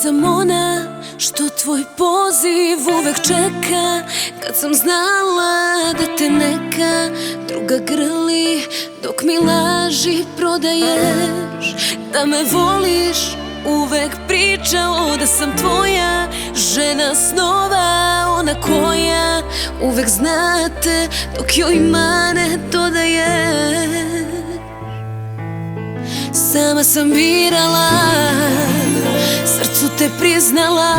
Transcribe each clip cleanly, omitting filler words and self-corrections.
sam ona što tvoj poziv uvek čeka, kad sam znala da te neka druga grli, dok mi laži prodaješ da me voliš. Uvek pričao da sam tvoja žena snova, ona koja uvek znate dok joj mane dodaje. Sama sam birala, srcu te priznala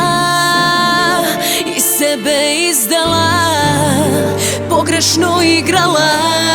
i sebe izdala, pogrešno igrala.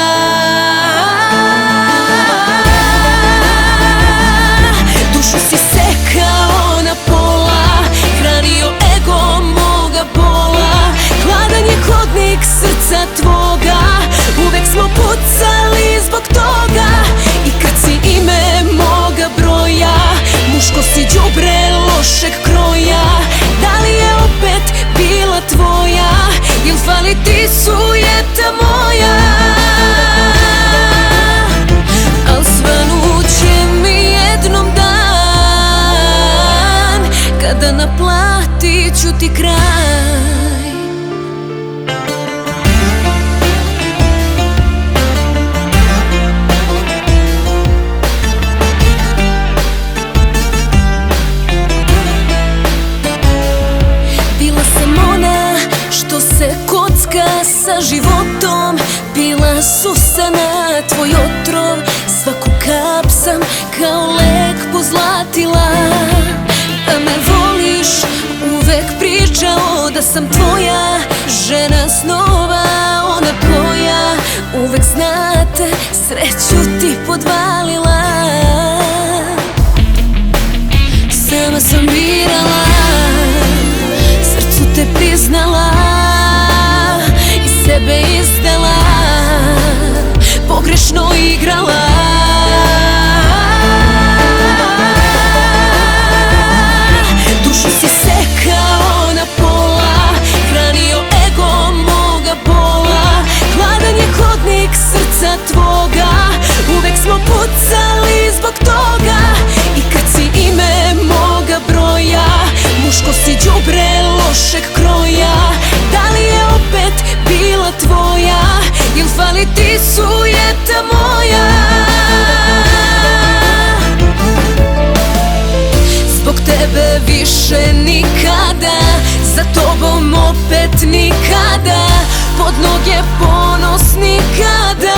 Dušu si sekao na pola, hranio ego moga bola. Hladan je hodnik srca tvoga, uvek smo pucali zbog toga. I kad si ime moga broja, muško si đubre lošeg kroja. Da li je opet bila tvoja, ili fali ti sujeta moja? Al svanuće mi jednom dan, kada naplatit ću ti kraj. Sa životom bila susana, tvoj otrov, svaku kap sam kao lek pozlatila. Da me voliš, uvek pričao da sam tvoja žena snova, ona koja uvek znate sreću ti podvalila. Sama sam birala, srcu te priznala, sebe izdala, pogrešno igrala. Dušu si sekao na pola, hranio ego moga bola. Hladan je hodnik srca tvoga, uvek smo pucali zbog toga. I kad si ime moga broja, muško si đubre lošeg kroja. Da li je opet bila tvoja, ili fali ti sujeta moja? Zbog tebe više nikada, za tobom opet nikada, pod noge ponos nikada.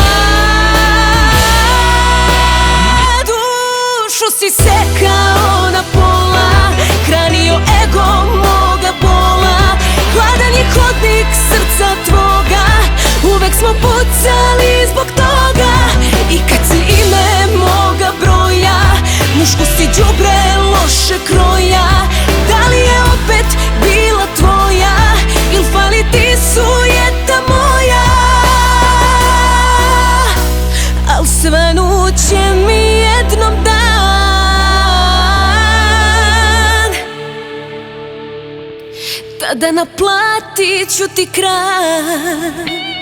Dušu si sekao na pola, hranio ego moga bola. Hladan je hodnik srca tvoga, uvek smo pucali zbog toga. I kad si ime moga broja, muško si đubre loše kroja. Da li je opet bila tvoja, ili fali ti sujeta moja? Al svanuće mi jednom dan, tada naplatit ću ti kraj.